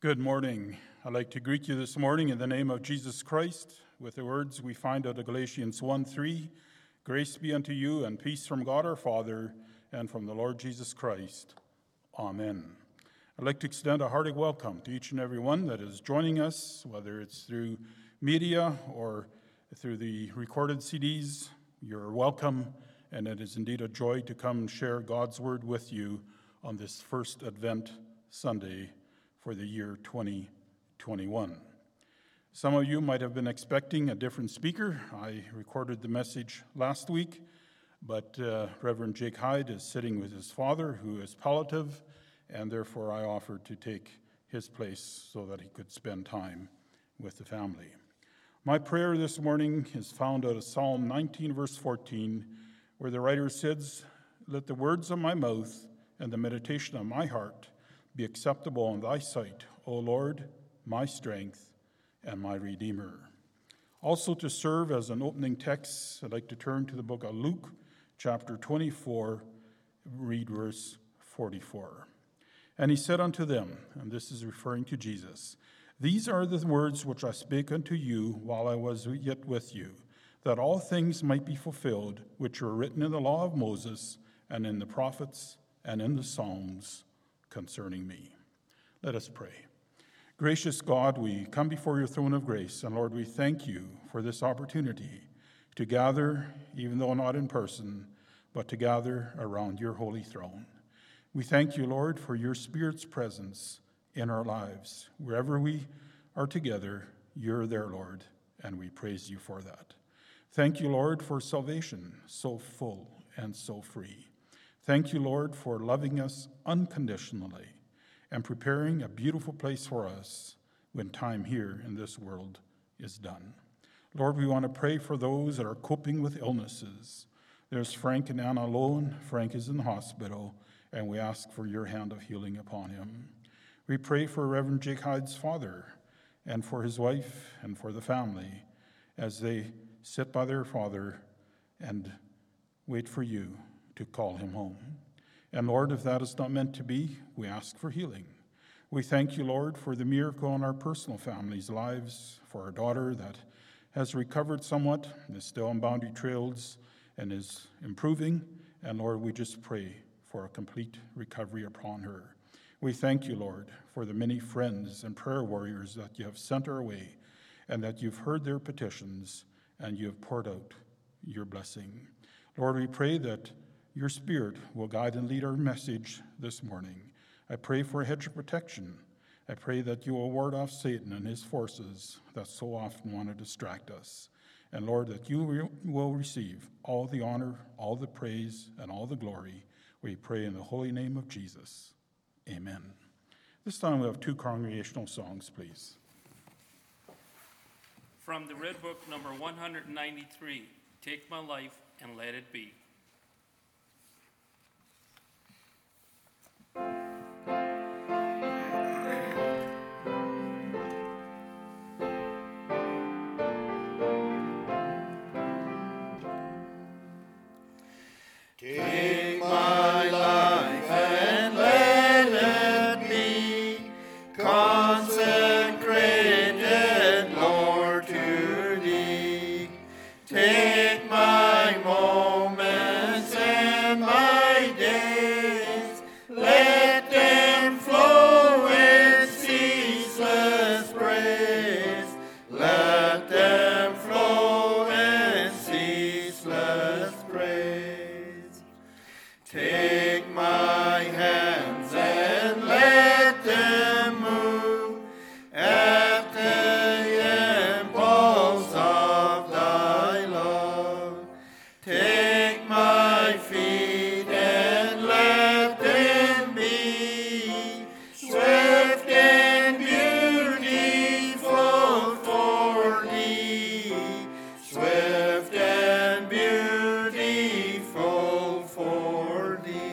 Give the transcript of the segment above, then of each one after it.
Good morning. I'd like to greet you this morning in the name of Jesus Christ with the words we find out of Galatians 1:3. Grace be unto you and peace from God our Father and from the Lord Jesus Christ. Amen. I'd like to extend a hearty welcome to each and every one that is joining us, whether it's through media or through the recorded CDs. You're welcome, and it is indeed a joy to come and share God's word with you on this first Advent Sunday for the year 2021. Some of you might have been expecting a different speaker. I recorded the message last week, but Reverend Jake Hyde is sitting with his father, who is palliative, and therefore I offered to take his place so that he could spend time with the family. My prayer this morning is found out of Psalm 19, verse 14, where the writer says, "Let the words of my mouth and the meditation of my heart be acceptable in thy sight, O Lord, my strength and my Redeemer." Also, to serve as an opening text, I'd like to turn to the book of Luke, chapter 24, read verse 44. "And he said unto them," and this is referring to Jesus, "These are the words which I spake unto you while I was yet with you, that all things might be fulfilled which were written in the law of Moses and in the prophets and in the Psalms concerning me." Let us pray. Gracious God, we come before your throne of grace, and Lord, we thank you for this opportunity to gather, even though not in person, but to gather around your holy throne. We thank you, Lord, for your Spirit's presence in our lives. Wherever we are together, you're there, Lord, and we praise you for that. Thank you, Lord, for salvation so full and so free. Thank you, Lord, for loving us unconditionally and preparing a beautiful place for us when time here in this world is done. Lord, we want to pray for those that are coping with illnesses. There's Frank and Anna alone. Frank is in the hospital, and we ask for your hand of healing upon him. We pray for Reverend Jake Hyde's father and for his wife and for the family as they sit by their father and wait for you to call him home. And Lord, if that is not meant to be, we ask for healing. We thank you, Lord, for the miracle in our personal families' lives, for our daughter that has recovered somewhat, is still on Boundary Trails, and is improving. And Lord, we just pray for a complete recovery upon her. We thank you, Lord, for the many friends and prayer warriors that you have sent our way, and that you've heard their petitions, and you have poured out your blessing. Lord, we pray that your Spirit will guide and lead our message this morning. I pray for a hedge of protection. I pray that you will ward off Satan and his forces that so often want to distract us. And Lord, that you will receive all the honor, all the praise, and all the glory. We pray in the holy name of Jesus. Amen. This time we have two congregational songs, please. From the Red Book, number 193, "Take My Life and Let It Be." Take my life and let it be consecrated, Lord, to thee. Take my moments and my days, let them flow in ceaseless praise. Let them flow in ceaseless praise. Take my hands and let them move at the impulse of thy love. Take my feet and let them be swift and beautiful for thee. Swift and beautiful for thee.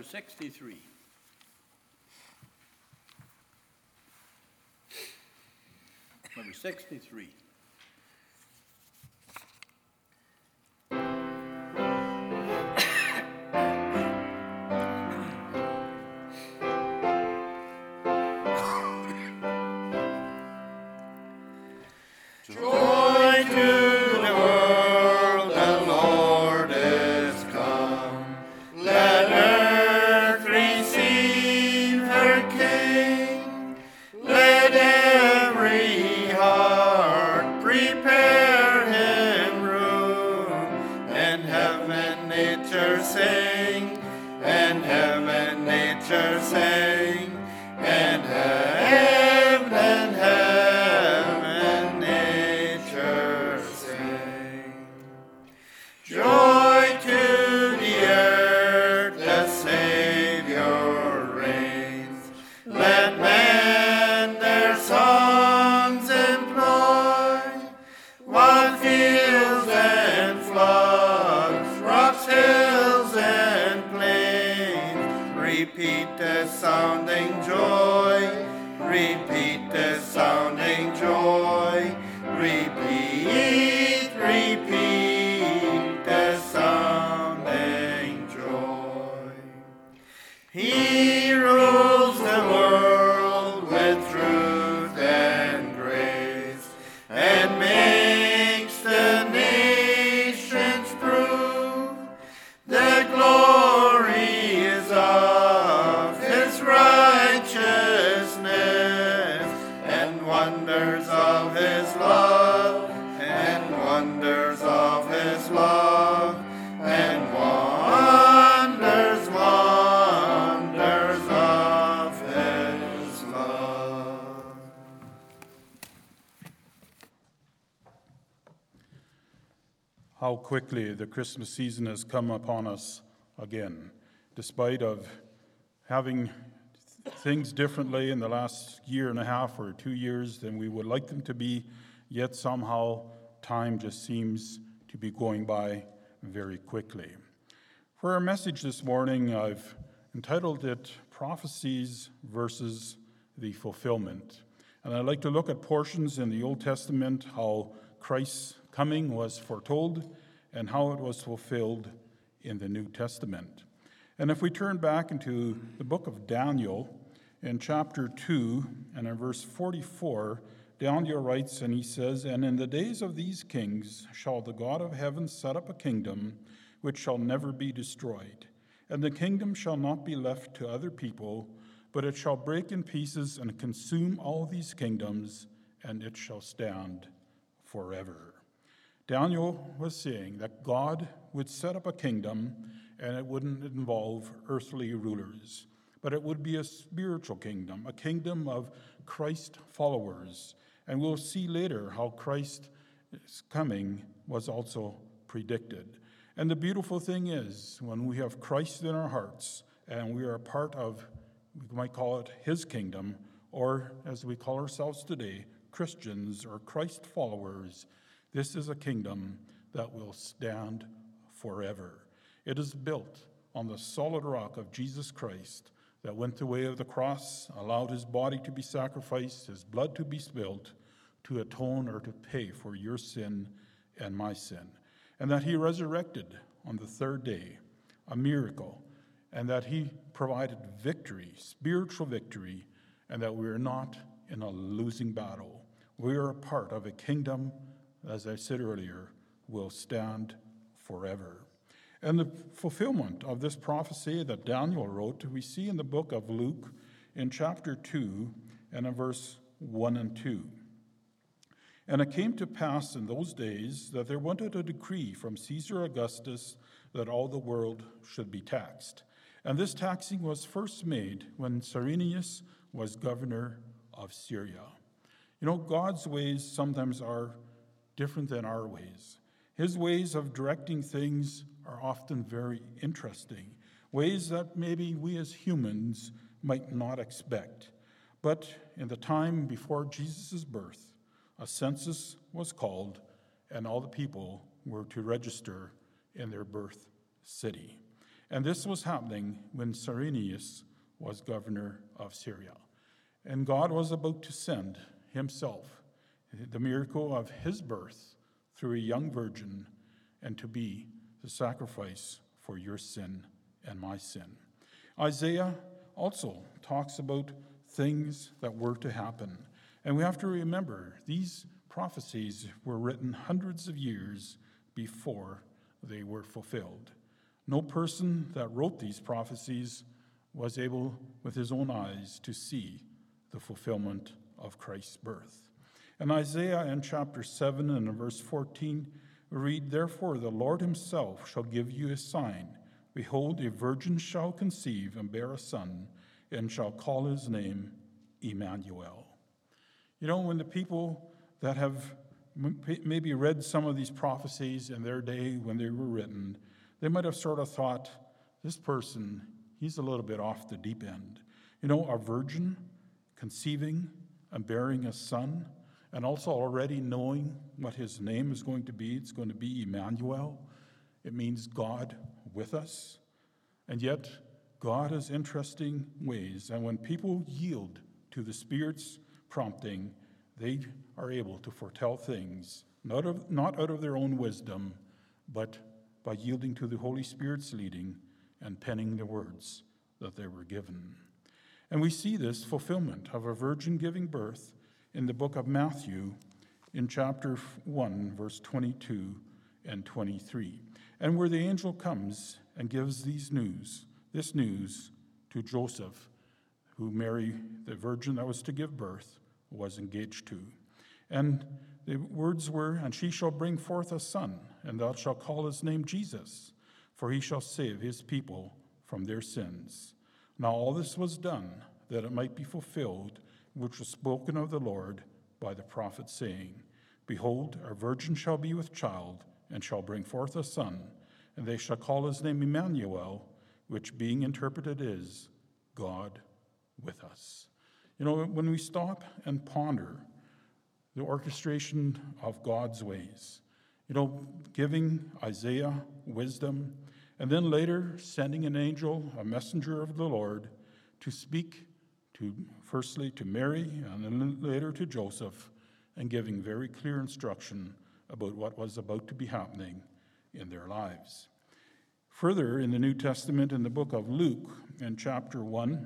number 63. Number 63. Joy to the world, the Lord is come. Let earth receive her King. Let every heart prepare him room. And heaven, nature sing. And heaven, nature sing. And heaven, nature sing. Joy to the earth, the Savior reigns. Let men their songs employ. What fields and floods, rocks, hills, and plains, repeat the sounding joy. Repeat the sounding joy. Repeat, repeat the sounding joy. He rules the world with truth and grace, and makes the nations prove the glories of his righteousness, and wonders of his love, and wonders of his love, and wonders, wonders of his love. How quickly the Christmas season has come upon us again, despite of having things differently in the last year and a half or 2 years than we would like them to be, yet somehow time just seems to be going by very quickly. For our message this morning, I've entitled it Prophecies versus the Fulfillment. And I'd like to look at portions in the Old Testament, how Christ's coming was foretold and how it was fulfilled in the New Testament. And if we turn back into the book of Daniel, in chapter 2 and in verse 44, Daniel writes, and he says, "And in the days of these kings shall the God of heaven set up a kingdom which shall never be destroyed. And the kingdom shall not be left to other people, but it shall break in pieces and consume all these kingdoms, and it shall stand forever." Daniel was saying that God would set up a kingdom, and it wouldn't involve earthly rulers, but it would be a spiritual kingdom, a kingdom of Christ followers. And we'll see later how Christ's coming was also predicted. And the beautiful thing is, when we have Christ in our hearts, and we are a part of, we might call it his kingdom, or as we call ourselves today, Christians or Christ followers, this is a kingdom that will stand forever. It is built on the solid rock of Jesus Christ that went the way of the cross, allowed his body to be sacrificed, his blood to be spilled, to atone or to pay for your sin and my sin. And that he resurrected on the third day, a miracle, and that he provided victory, spiritual victory, and that we are not in a losing battle. We are a part of a kingdom, as I said earlier, will stand forever. And the fulfillment of this prophecy that Daniel wrote, we see in the book of Luke in chapter 2 and in verse 1 and 2. "And it came to pass in those days that there went out a decree from Caesar Augustus that all the world should be taxed. And this taxing was first made when Cyrenius was governor of Syria." You know, God's ways sometimes are different than our ways. His ways of directing things are often very interesting, ways that maybe we as humans might not expect. But in the time before Jesus' birth, a census was called, and all the people were to register in their birth city. And this was happening when Cyrenius was governor of Syria. And God was about to send himself, the miracle of his birth through a young virgin, and to be the sacrifice for your sin and my sin. Isaiah also talks about things that were to happen. And we have to remember, these prophecies were written hundreds of years before they were fulfilled. No person that wrote these prophecies was able, with his own eyes, to see the fulfillment of Christ's birth. In Isaiah in chapter 7 and in verse 14, we read, "Therefore the Lord himself shall give you a sign. Behold, a virgin shall conceive and bear a son, and shall call his name Emmanuel." You know, when the people that have maybe read some of these prophecies in their day when they were written, they might have sort of thought, this person, he's a little bit off the deep end. You know, a virgin conceiving and bearing a son, and also already knowing what his name is going to be. It's going to be Emmanuel. It means God with us. And yet, God has interesting ways. And when people yield to the Spirit's prompting, they are able to foretell things, not out of their own wisdom, but by yielding to the Holy Spirit's leading and penning the words that they were given. And we see this fulfillment of a virgin giving birth in the book of Matthew in chapter 1, verse 22 and 23. And where the angel comes and gives this news to Joseph, who Mary, the virgin that was to give birth, was engaged to. And the words were, "And she shall bring forth a son, and thou shalt call his name Jesus, for he shall save his people from their sins." Now all this was done that it might be fulfilled, which was spoken of the Lord by the prophet, saying, "Behold, a virgin shall be with child, and shall bring forth a son, and they shall call his name Emmanuel," which being interpreted is, God with us. You know, when we stop and ponder the orchestration of God's ways, you know, giving Isaiah wisdom, and then later sending an angel, a messenger of the Lord, to speak firstly to Mary and then later to Joseph, and giving very clear instruction about what was about to be happening in their lives. Further, in the New Testament, in the book of Luke, in chapter 1,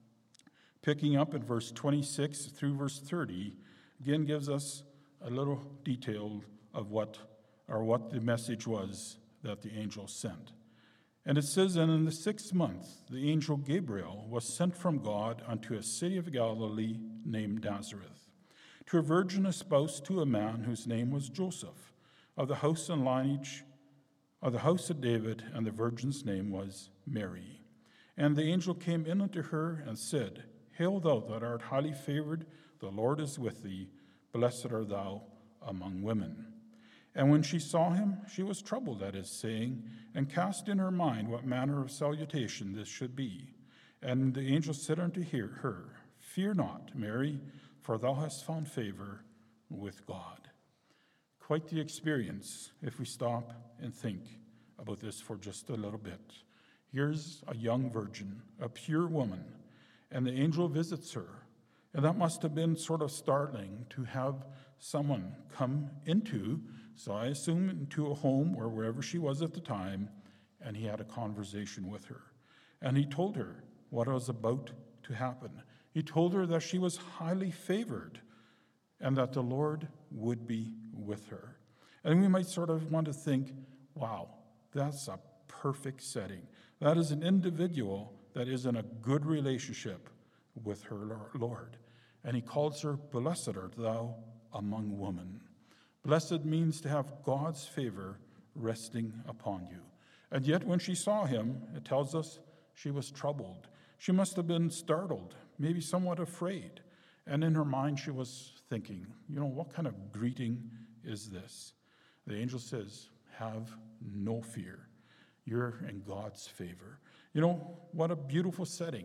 picking up at verse 26 through verse 30, again gives us a little detail of what the message was that the angel sent. And it says, "And in the 6th month, the angel Gabriel was sent from God unto a city of Galilee named Nazareth, to a virgin espoused to a man whose name was Joseph, of the house and lineage of the house of David, and the virgin's name was Mary. And the angel came in unto her and said, Hail thou that art highly favored, the Lord is with thee, blessed art thou among women. And when she saw him, she was troubled at his saying, and cast in her mind what manner of salutation this should be. And the angel said unto her, Fear not, Mary, for thou hast found favor with God." Quite the experience if we stop and think about this for just a little bit. Here's a young virgin, a pure woman, and the angel visits her. And that must have been sort of startling to have someone come into, so I assume into a home or wherever she was at the time, and he had a conversation with her. And he told her what was about to happen. He told her that she was highly favored and that the Lord would be with her. And we might sort of want to think, wow, that's a perfect setting. That is an individual that is in a good relationship with her Lord. And he calls her, Blessed art thou among women. Blessed means to have God's favor resting upon you. And yet when she saw him, it tells us she was troubled. She must have been startled, maybe somewhat afraid. And in her mind she was thinking, what kind of greeting is this? The angel says, have no fear. You're in God's favor. What a beautiful setting.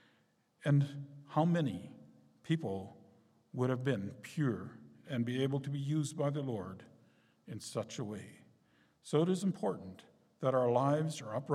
And how many people would have been pure and be able to be used by the Lord in such a way. So it is important that our lives are upright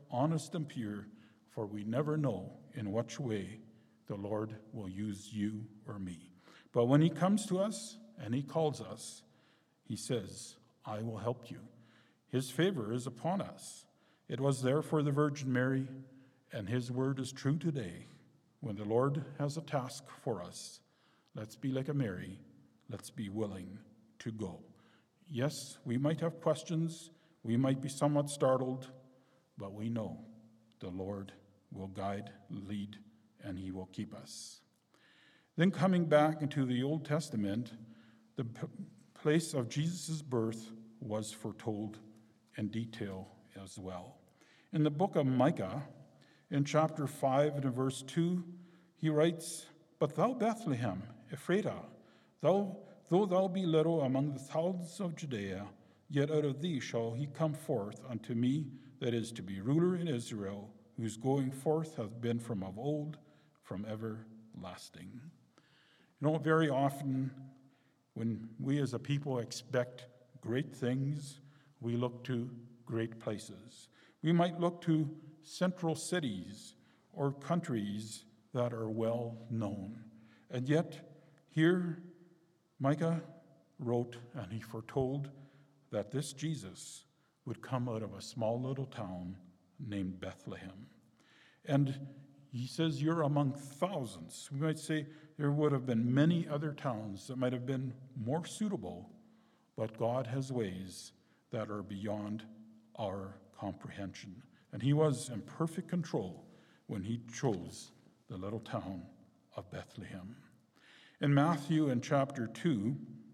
honest and pure, for we never know in which way the Lord will use you or me. But when he comes to us and he calls us, he says, I will help you. His favor is upon us. It was there for the Virgin Mary, and his word is true today. When the Lord has a task for us, let's be like a Mary. Let's be willing to go. Yes, we might have questions. We might be somewhat startled, but we know the Lord will guide, lead, and he will keep us. Then coming back into the Old Testament, the place of Jesus' birth was foretold in detail as well. In the book of Micah, in chapter 5 and verse 2, he writes, But thou, Bethlehem, Ephratah, though thou be little among the thousands of Judea, yet out of thee shall he come forth unto me, that is to be ruler in Israel, whose going forth hath been from of old, from everlasting. You know, very often when we as a people expect great things, we look to great places. We might look to central cities or countries that are well known. And yet, here, Micah wrote and he foretold that this Jesus would come out of a small little town named Bethlehem. And he says, you're among thousands. We might say there would have been many other towns that might have been more suitable, but God has ways that are beyond our comprehension. And he was in perfect control when he chose the little town of Bethlehem. In Matthew in chapter 2,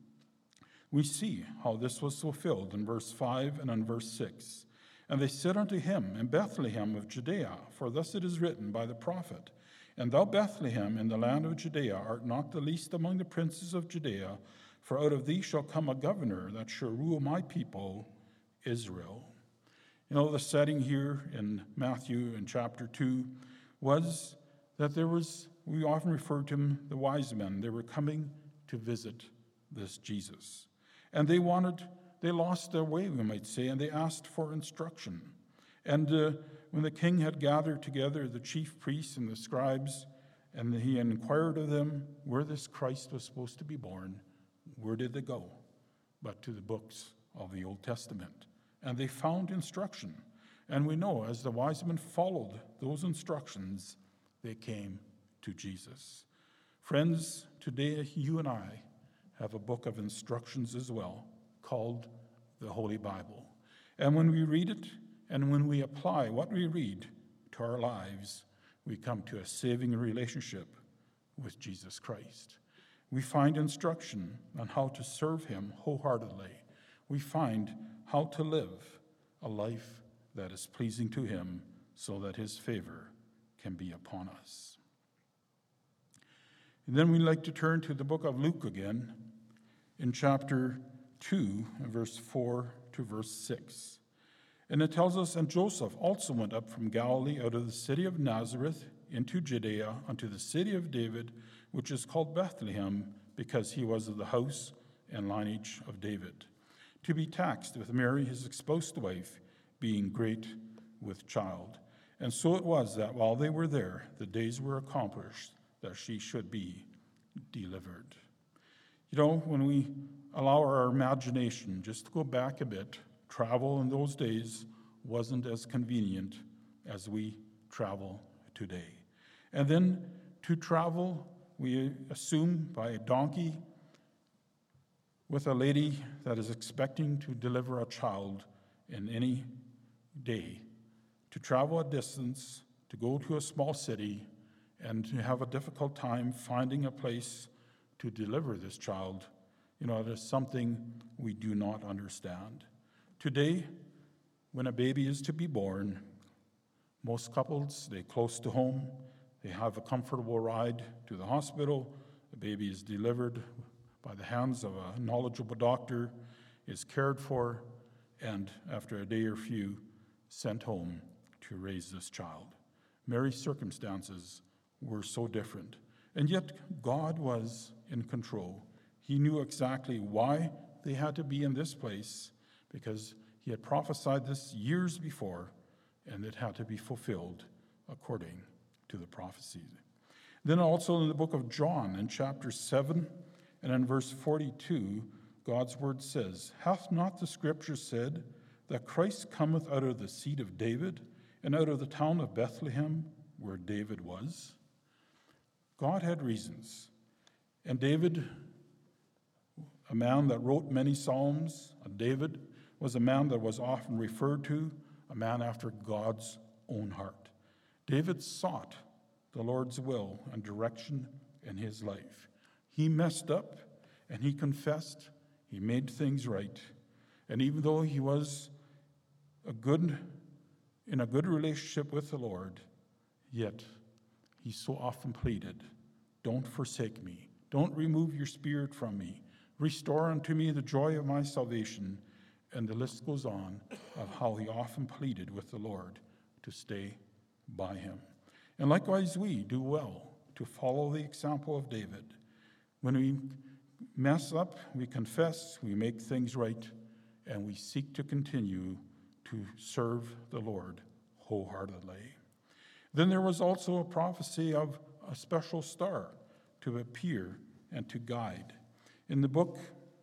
we see how this was fulfilled in verse 5 and in verse 6. And they said unto him, In Bethlehem of Judea, for thus it is written by the prophet, And thou, Bethlehem, in the land of Judea, art not the least among the princes of Judea, for out of thee shall come a governor that shall rule my people, Israel. You know, the setting here in Matthew in chapter 2 was that we often refer to them, the wise men. They were coming to visit this Jesus. And they lost their way, we might say, and they asked for instruction. And when the king had gathered together the chief priests and the scribes, and he inquired of them where this Christ was supposed to be born, where did they go? But to the books of the Old Testament. And they found instruction. And we know as the wise men followed those instructions, they came to Jesus. Friends, today you and I have a book of instructions as well called the Holy Bible. And when we read it and when we apply what we read to our lives, we come to a saving relationship with Jesus Christ. We find instruction on how to serve him wholeheartedly. We find how to live a life that is pleasing to him so that his favor can be upon us. And then we'd like to turn to the book of Luke again in chapter 2, verse 4 to verse 6. And it tells us, And Joseph also went up from Galilee out of the city of Nazareth into Judea unto the city of David, which is called Bethlehem, because he was of the house and lineage of David, to be taxed with Mary his espoused wife, being great with child. And so it was that while they were there, the days were accomplished that she should be delivered. You know, when we allow our imagination just to go back a bit, travel in those days wasn't as convenient as we travel today. And then to travel, we assume by a donkey with a lady that is expecting to deliver a child in any day, to travel a distance, to go to a small city, and to have a difficult time finding a place to deliver this child, you know, it is something we do not understand. Today, when a baby is to be born, most couples stay close to home. They have a comfortable ride to the hospital. The baby is delivered by the hands of a knowledgeable doctor, is cared for, and after a day or few, sent home to raise this child. Mary's circumstances were so different, and yet God was in control. He knew exactly why they had to be in this place, because he had prophesied this years before, and it had to be fulfilled according to the prophecy. Then also in the book of John, in chapter 7, and in verse 42, God's word says, "Hath not the scripture said that Christ cometh out of the seed of David, and out of the town of Bethlehem, where David was?" God had reasons. And David, a man that wrote many psalms, David was a man that was often referred to, a man after God's own heart. David sought the Lord's will and direction in his life. He messed up and he confessed. He made things right. And even though he was in a good relationship with the Lord, yet he so often pleaded, "Don't forsake me. Don't remove your spirit from me. Restore unto me the joy of my salvation." And the list goes on of how he often pleaded with the Lord to stay by him. And likewise, we do well to follow the example of David. When we mess up, we confess, we make things right, and we seek to continue to serve the Lord wholeheartedly. Then there was also a prophecy of a special star to appear and to guide. In the book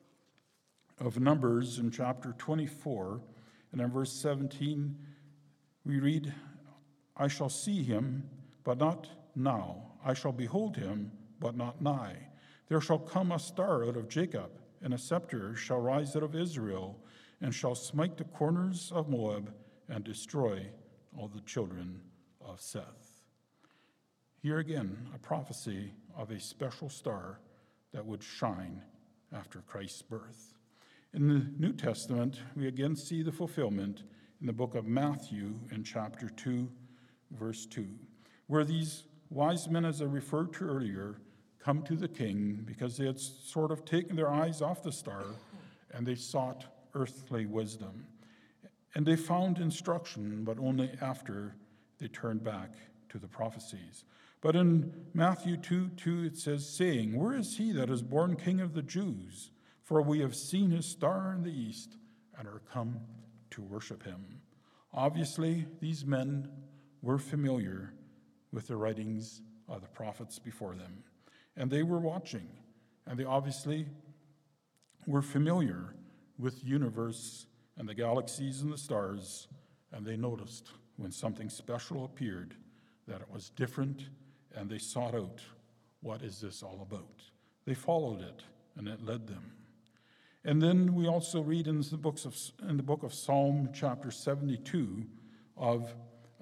of Numbers, in chapter 24, and in verse 17, we read, "I shall see him, but not now. I shall behold him, but not nigh. There shall come a star out of Jacob, and a scepter shall rise out of Israel, and shall smite the corners of Moab, and destroy all the children of Seth." Here again, a prophecy of a special star that would shine after Christ's birth. In the New Testament, we again see the fulfillment in the book of Matthew in chapter 2, verse 2, where these wise men, as I referred to earlier, come to the king because they had sort of taken their eyes off the star and they sought earthly wisdom. And they found instruction, but only after they turned back to the prophecies. But in Matthew 2:2 it says, saying, "Where is he that is born King of the Jews? For we have seen his star in the east and are come to worship him." Obviously, these men were familiar with the writings of the prophets before them. And they were watching, and they obviously were familiar with the universe and the galaxies and the stars, and they noticed when something special appeared that it was different, and they sought out, what is this all about? They followed it, and it led them. And then we also read in the book of Psalm chapter 72 of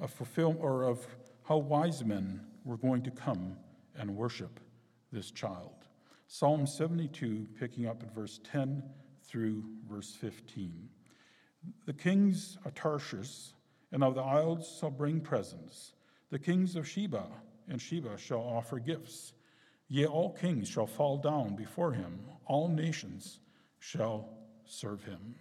how wise men were going to come and worship this child. Psalm 72, picking up at verse 10 through verse 15. "The kings of Tarshish and of the isles shall bring presents. The kings of Sheba and Sheba shall offer gifts. Yea, all kings shall fall down before him. All nations shall serve him."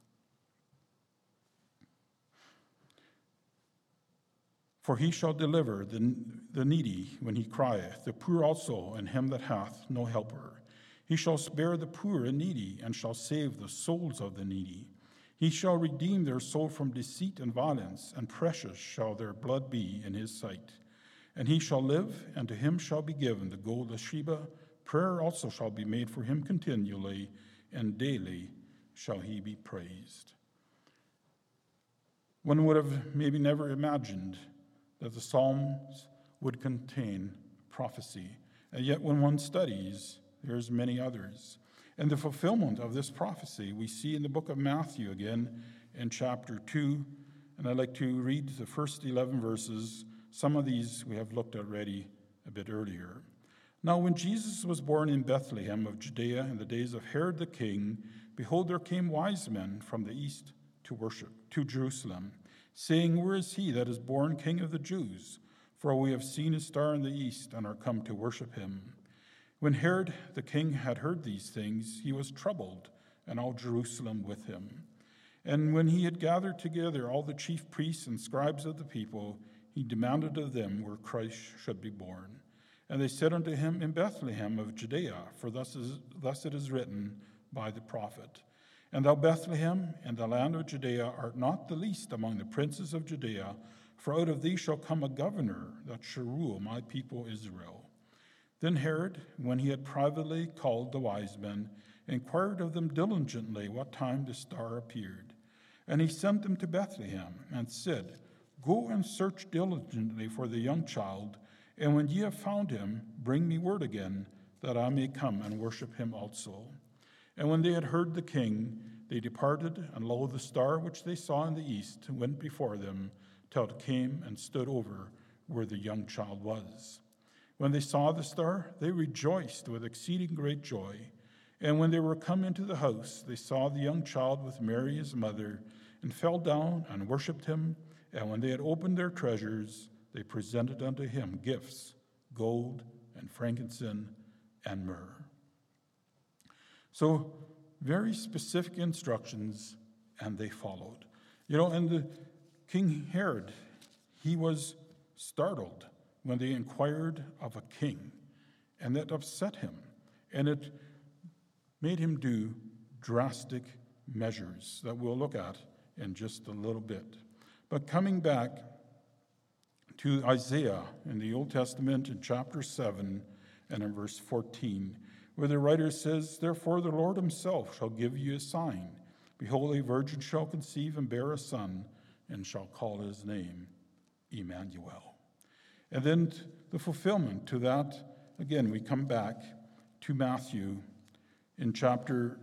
"For he shall deliver the needy when he crieth, the poor also, and him that hath no helper. He shall spare the poor and needy, and shall save the souls of the needy. He shall redeem their soul from deceit and violence, and precious shall their blood be in his sight. And he shall live, and to him shall be given the gold of Sheba. Prayer also shall be made for him continually, and daily shall he be praised." One would have maybe never imagined that the Psalms would contain prophecy, and yet when one studies, there's many others. And the fulfillment of this prophecy we see in the book of Matthew again in chapter 2, and I'd like to read the first 11 verses. Some of these we have looked at already a bit earlier. "Now when Jesus was born in Bethlehem of Judea in the days of Herod the king, behold, there came wise men from the east to Jerusalem, saying, Where is he that is born King of the Jews? For we have seen his star in the east and are come to worship him. When Herod the king had heard these things, he was troubled, and all Jerusalem with him. And when he had gathered together all the chief priests and scribes of the people, he demanded of them where Christ should be born. And they said unto him, In Bethlehem of Judea, for thus it is written by the prophet. And thou, Bethlehem, in the land of Judea, art not the least among the princes of Judea, for out of thee shall come a governor that shall rule my people Israel. Then Herod, when he had privately called the wise men, inquired of them diligently what time the star appeared. And he sent them to Bethlehem, and said, Go and search diligently for the young child, and when ye have found him, bring me word again, that I may come and worship him also. And when they had heard the king, they departed, and lo, the star which they saw in the east went before them, till it came and stood over where the young child was. When they saw the star, they rejoiced with exceeding great joy. And when they were come into the house, they saw the young child with Mary his mother, and fell down and worshipped him. And when they had opened their treasures, they presented unto him gifts, gold and frankincense and myrrh. So, very specific instructions, and they followed. And the King Herod, he was startled when they inquired of a king, and that upset him, and it made him do drastic measures that we'll look at in just a little bit. But coming back to Isaiah in the Old Testament in chapter 7 and in verse 14, where the writer says, Therefore the Lord himself shall give you a sign. Behold, a virgin shall conceive and bear a son, and shall call his name Emmanuel. And then the fulfillment to that, again, we come back to Matthew in chapter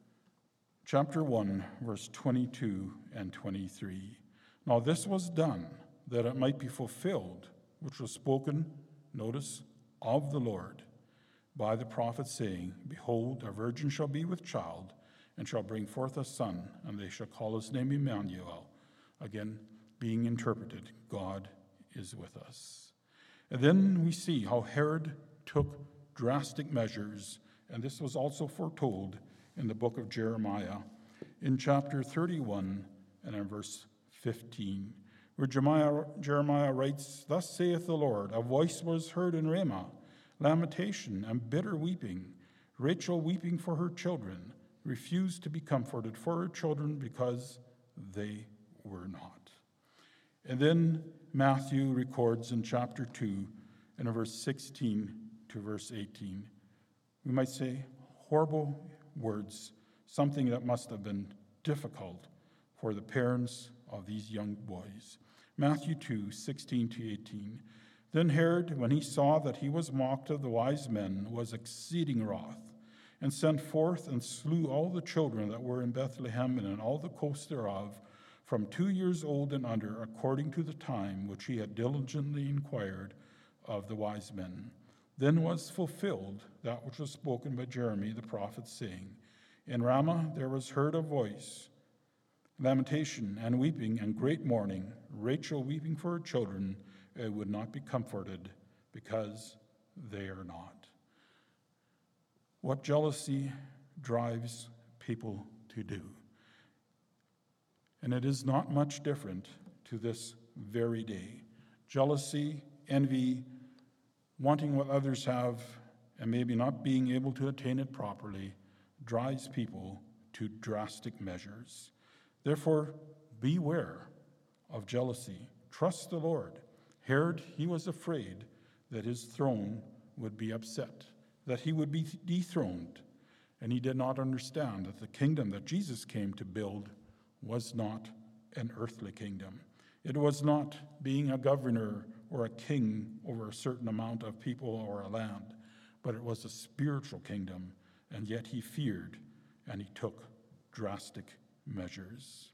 1, verse 22 and 23. Now this was done, that it might be fulfilled, which was spoken, notice, of the Lord, by the prophet, saying, Behold, a virgin shall be with child, and shall bring forth a son, and they shall call his name Emmanuel. Again, being interpreted, God is with us. And then we see how Herod took drastic measures, and this was also foretold in the book of Jeremiah, in chapter 31 and in verse 15, where Jeremiah writes, Thus saith the Lord, a voice was heard in Ramah, lamentation and bitter weeping, Rachel weeping for her children, refused to be comforted for her children because they were not. And then Matthew records in chapter 2 and in verse 16 to verse 18, we might say horrible words, something that must have been difficult for the parents of these young boys. Matthew 2, 16 to 18. Then Herod, when he saw that he was mocked of the wise men, was exceeding wroth, and sent forth and slew all the children that were in Bethlehem and in all the coasts thereof, from 2 years old and under, according to the time which he had diligently inquired of the wise men. Then was fulfilled that which was spoken by Jeremy the prophet, saying, In Ramah there was heard a voice, lamentation and weeping and great mourning, Rachel weeping for her children, would not be comforted, because they are not. What jealousy drives people to do. And it is not much different to this very day. Jealousy, envy, wanting what others have, and maybe not being able to attain it properly, drives people to drastic measures. Therefore, beware of jealousy. Trust the Lord. Herod, he was afraid that his throne would be upset, that he would be dethroned, and he did not understand that the kingdom that Jesus came to build was not an earthly kingdom. It was not being a governor or a king over a certain amount of people or a land, but it was a spiritual kingdom, and yet he feared and he took drastic measures.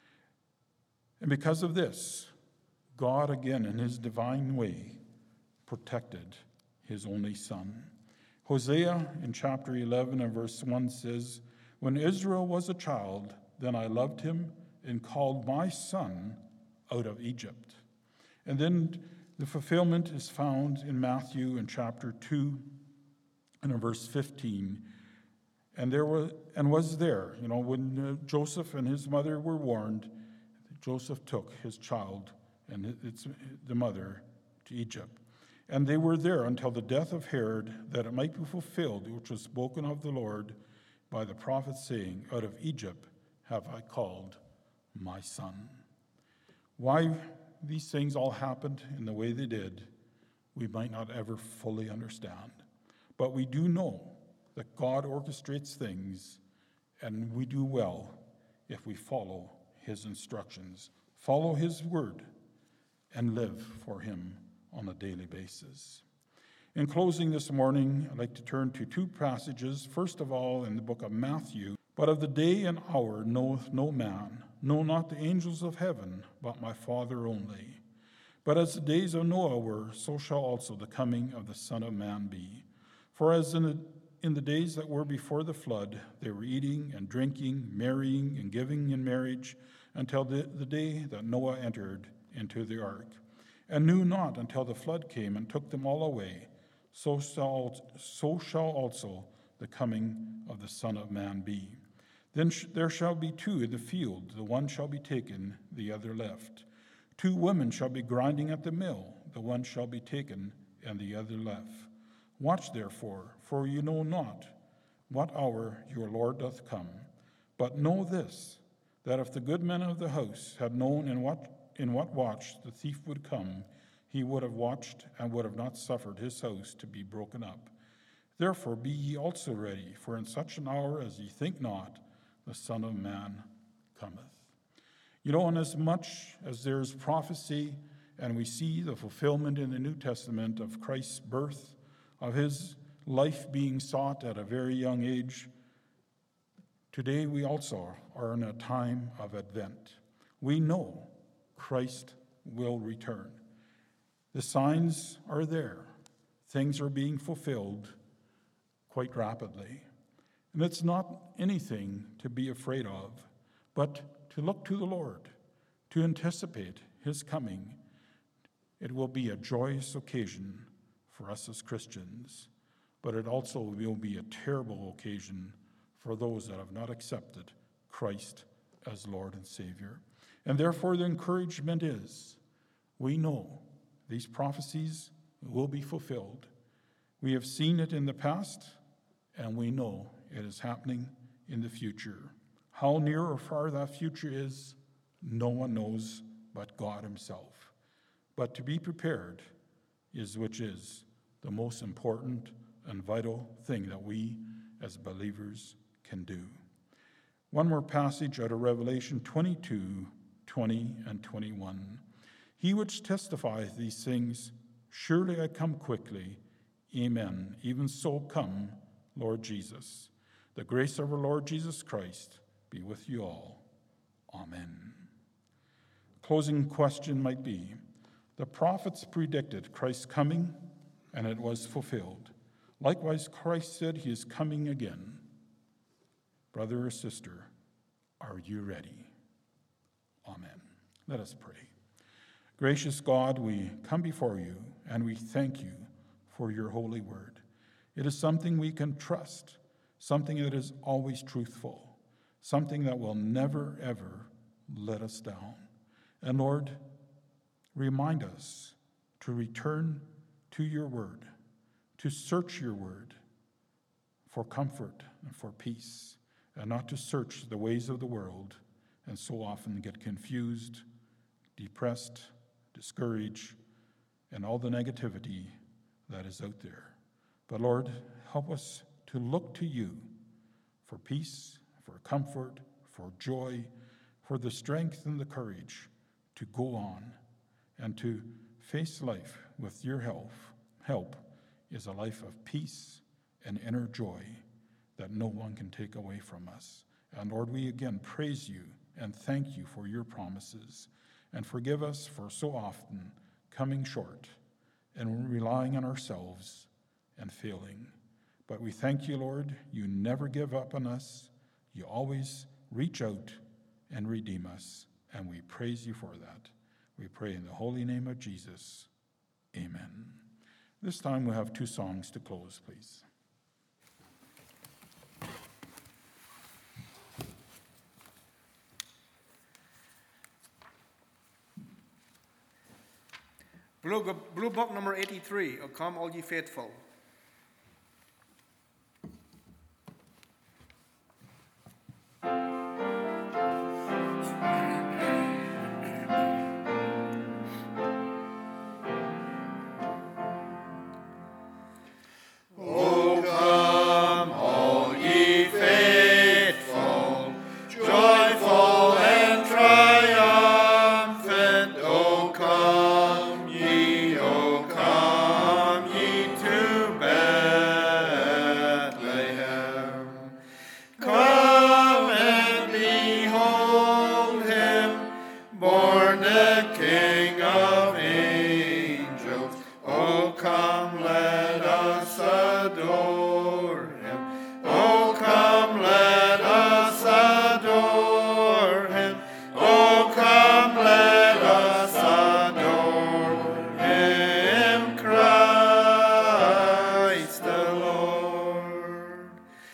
And because of this, God, again, in his divine way, protected his only son. Hosea, in chapter 11 and verse 1 says, When Israel was a child, then I loved him and called my son out of Egypt. And then the fulfillment is found in Matthew in chapter 2 and in verse 15. And was there, when Joseph and his mother were warned, Joseph took his child and the mother to Egypt. And they were there until the death of Herod, that it might be fulfilled, which was spoken of the Lord by the prophet saying, out of Egypt have I called my son. Why these things all happened in the way they did, we might not ever fully understand. But we do know that God orchestrates things, and we do well if we follow his instructions, follow his word, and live for him on a daily basis. In closing this morning, I'd like to turn to two passages. First of all, in the book of Matthew, but of the day and hour knoweth no man, no, not the angels of heaven, but my Father only. But as the days of Noah were, so shall also the coming of the Son of Man be. For as in the days that were before the flood, they were eating and drinking, marrying and giving in marriage, until the day that Noah entered into the ark, and knew not until the flood came and took them all away. So shall also the coming of the Son of Man be. Then there shall be two in the field, the one shall be taken, the other left. 2 women shall be grinding at the mill, the one shall be taken, and the other left. Watch therefore, for you know not what hour your Lord doth come. But know this, that if the good men of the house had known in what watch the thief would come, he would have watched and would have not suffered his house to be broken up. Therefore be ye also ready, for in such an hour as ye think not, the Son of Man cometh. You know, inasmuch as there is prophecy, and we see the fulfillment in the New Testament of Christ's birth, of his life being sought at a very young age, today we also are in a time of Advent. We know Christ will return. The signs are there. Things are being fulfilled quite rapidly. And it's not anything to be afraid of, but to look to the Lord, to anticipate his coming. It will be a joyous occasion for us as Christians, but it also will be a terrible occasion for those that have not accepted Christ as Lord and Savior. And therefore the encouragement is, we know these prophecies will be fulfilled. We have seen it in the past, and we know it is happening in the future. How near or far that future is, no one knows but God himself. But to be prepared which is the most important and vital thing that we as believers can do. One more passage out of Revelation 22, 20 and 21. He which testifieth these things, surely I come quickly. Amen. Even so come, Lord Jesus. The grace of our Lord Jesus Christ be with you all. Amen. Closing question might be, the prophets predicted Christ's coming, and it was fulfilled. Likewise, Christ said he is coming again. Brother or sister, are you ready? Amen. Let us pray. Gracious God, we come before you, and we thank you for your holy word. It is something we can trust, something that is always truthful, something that will never, ever let us down. And Lord, remind us to return to your word, to search your word for comfort and for peace, and not to search the ways of the world and so often get confused, depressed, discouraged, and all the negativity that is out there. But Lord, help us to look to you for peace, for comfort, for joy, for the strength and the courage to go on and to face life with your help is a life of peace and inner joy that no one can take away from us. And Lord, we again praise you and thank you for your promises, and forgive us for so often coming short and relying on ourselves and failing. But we thank you, Lord, you never give up on us. You always reach out and redeem us, and we praise you for that. We pray in the holy name of Jesus. Amen. This time we'll have 2 songs to close, please. Blue Book number 83, O Come All Ye Faithful. adore him. Oh, come, let us adore him. Oh, come, let us adore him, Christ the Lord.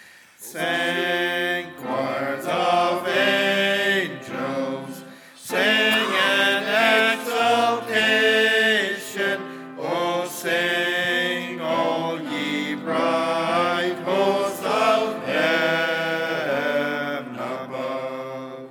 Sing choirs of angels, sing in exaltation. Oh, sing, all ye bright hosts of heaven above.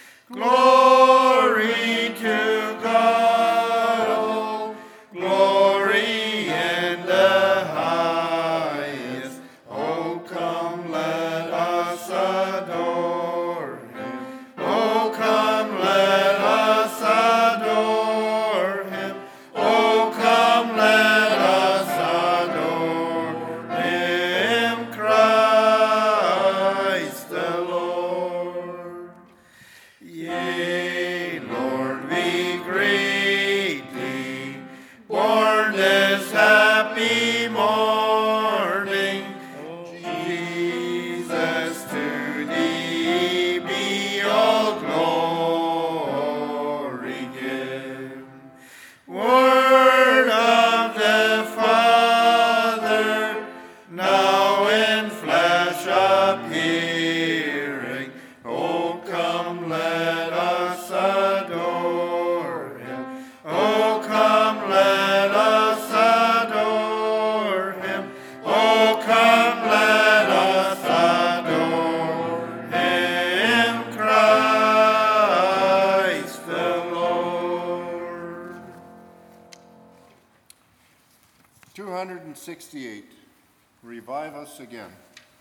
Glory to God, oh, glory in the highest. Oh, come, let us adore him. Oh, come, let us adore him. Oh, come, let us adore him, Christ the Lord. Yea, Lord, we greet thee, born this happy morning. Jesus, to thee be all glory given. Word of the Father, now in flesh appearing. Oh, come, let us adore him. Oh, come, let us adore him. Oh, come, let us adore him, Christ the Lord. 268, revive us again.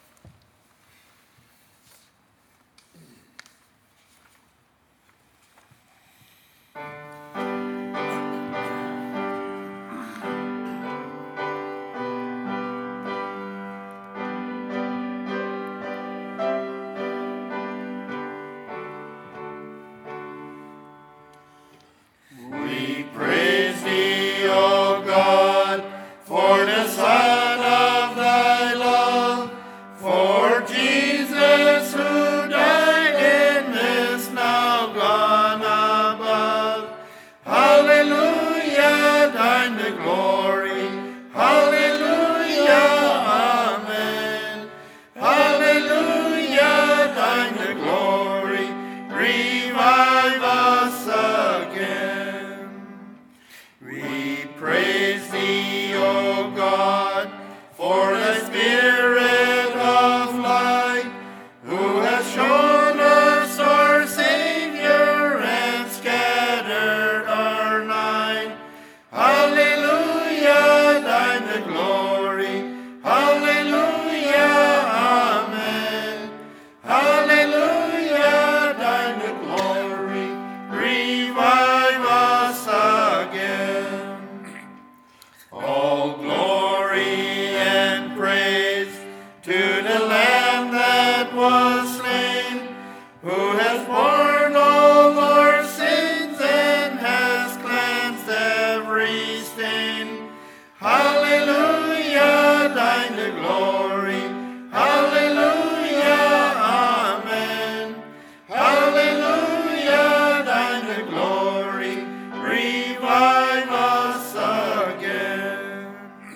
We praise thee, O God, for the Son of thy love, for Jesus who died and is now gone above. Hallelujah, thine the glory. Hallelujah, amen. Hallelujah, thine the glory. Revive us again. We praise thee, O God, for the Spirit of light, who has shown us our Savior and scattered our night. Hallelujah, thine the glory. Hallelujah, amen. Hallelujah, thine the glory. Revive us again. All glory and praise to the Lamb that was slain, who has borne all our sins and has cleansed every stain. Hallelujah, thine the glory. Hallelujah, amen. Hallelujah, thine the glory. Revive us again.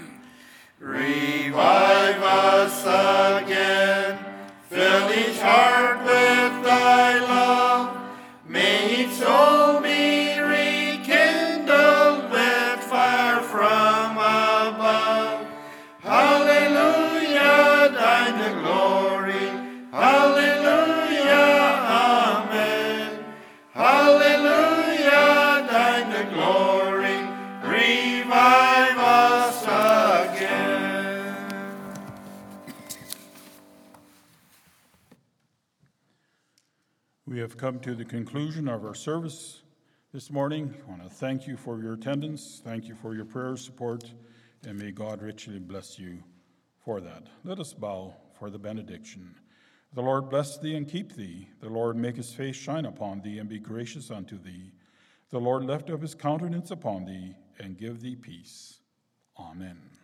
Revive us again. Fill each heart with thy love. May each soul be rekindled with fire from above. Hallelujah, thine the glory. Hallelujah, amen. Hallelujah, thine the glory. Revive us again. We have come to the conclusion of our service this morning. I want to thank you for your attendance. Thank you for your prayer support, and may God richly bless you for that. Let us bow for the benediction. The Lord bless thee and keep thee. The Lord make his face shine upon thee and be gracious unto thee. The Lord lift up his countenance upon thee and give thee peace. Amen.